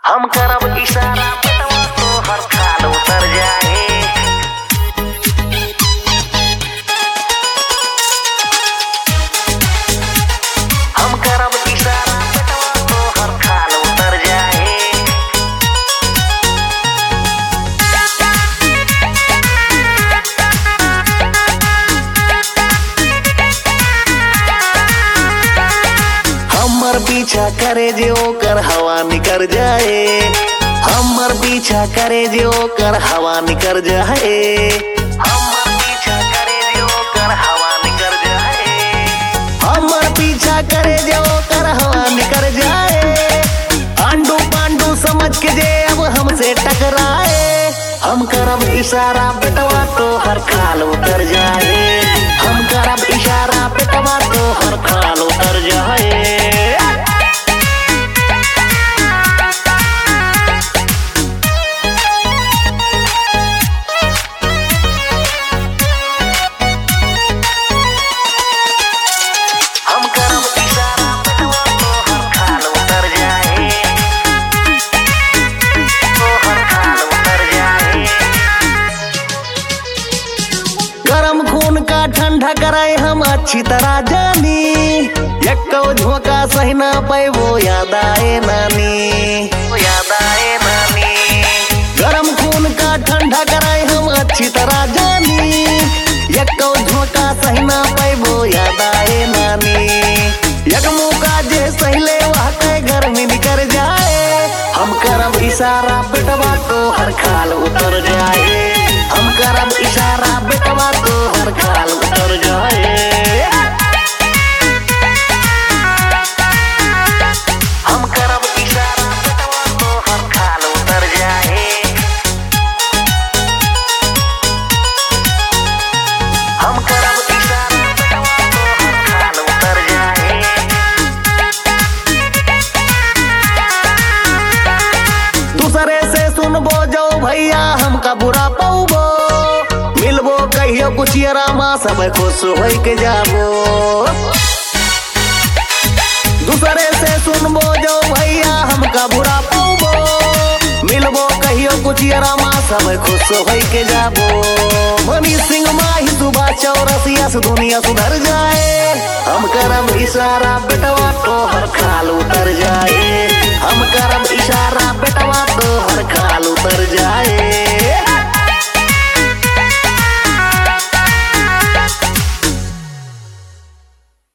हम करब इशारा बेटवा तो हर खाल उतर जाए। हम करब इशारा बेटवा तो हर खाल उतर जाए। हमर पीछा करे जे ओकर हवा निकर जाए। हमर पीछा करे जे ओकर हवा निकर जाए। हमर पीछा करे जे ओकर हवा निकर जाए। हमर पीछा करे जे ओकर हवा निकर जाए। आंडू पांडू समझ के जे अब हमसे टकराए। हम करब इशारा बेटवा तो हर खाल उतर जाए। हम करब इशारा बेटवा तो हर खाल उतर जाए। गरम खून का ठंडा कराए हम अच्छी तरह जानी। यक्को झोंका सही ना पाए वो याद आए नानी। याद आए नानी। गरम खून का ठंडा कराए हम अच्छी तरह जानी। यक्को झोंका सही ना पाए वो याद आए नानी। यकमू का जे सहिले वह के घर में निकर जाए। हम करब इशारा बेटवा तो हर खाल उतर जाए। हम करब इशारा बेटवा तो हर खाल उतर जाए। हम करब इशारा बेटवा तो हर खाल उतर जाए। हम करब इशारा बेटवा तो हर खाल उतर जाए। दूसरे से सुनबो जो भैया हमका बुरा पौबो। मिलबो कहियो कुचियरा माँ सब खुश हो के जाबो। दूसरे से सुनबो जो भैया हमका बुरा पौबो। मिलबो कहियो कुचियरा माँ सब खुश हो के जाबो। मनी सिंह माही सुबह चौरसिया से दुनिया सुधर जाए। हम करब इशारा बेटवा तो हर खाल उतर जाए। हम करब इशारा बेटवा तो हर खाल उतर जाए।